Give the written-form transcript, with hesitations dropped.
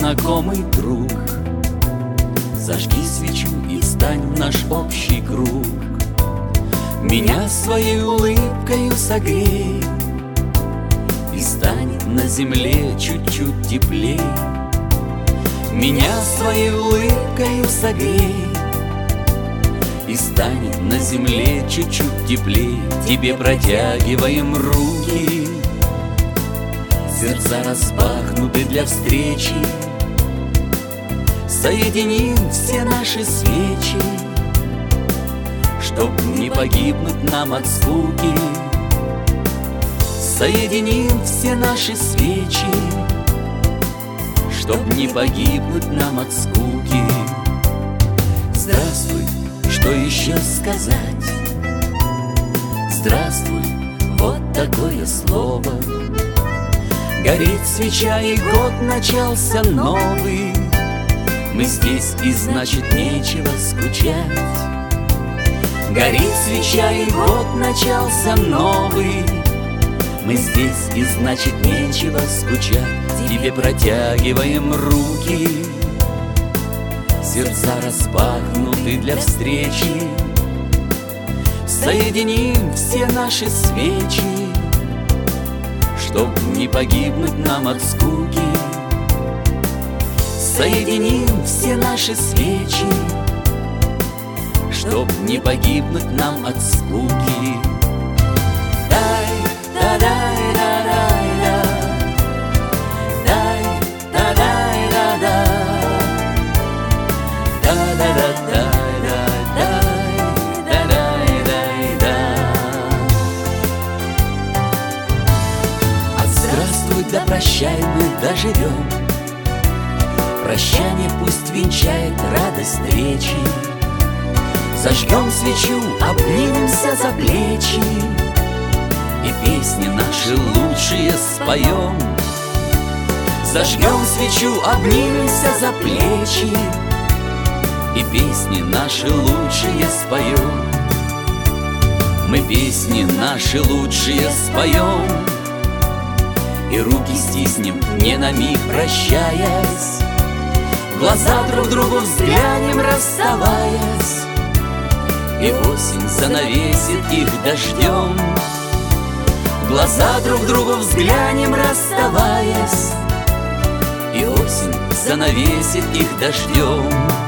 знакомый друг, зажги свечу и встань в наш общий круг. Меня своей улыбкою согрей, и станет на земле чуть-чуть теплей. Меня своей улыбкою согрей, и станет на земле чуть-чуть теплей. Тебе протягиваем руки, сердца распахнуты для встречи. Соединим все наши свечи, чтоб не погибнуть нам от скуки. Соединим все наши свечи, чтоб не погибнуть нам от скуки. Здравствуй, что еще сказать? Здравствуй, вот такое слово. Горит свеча, и год начался новый. Мы здесь, и значит нечего скучать. Горит свеча, и год начался новый. Мы здесь, и значит нечего скучать. Тебе протягиваем руки, сердца распахнуты для встречи. Соединим все наши свечи, чтоб не погибнуть нам от скуки. Соединим все наши свечи, чтоб не погибнуть нам от скуки. Дай, да, дай, да, дай, да. Дай, да, дай, да, да. Да, да, да, да, да, дай, да, дай, дай, да. От здравствуй да прощай мы доживем. Прощание пусть венчает радость встречи. Зажгем свечу, обнимемся за плечи, и песни наши лучшие споем. Зажгем свечу, обнимемся за плечи, и песни наши лучшие споем. Мы песни наши лучшие споем, и руки стиснем, не на миг прощаясь. В глаза друг другу взглянем, расставаясь, и осень занавесит их дождем. В глаза друг другу взглянем, расставаясь, и осень занавесит их дождем.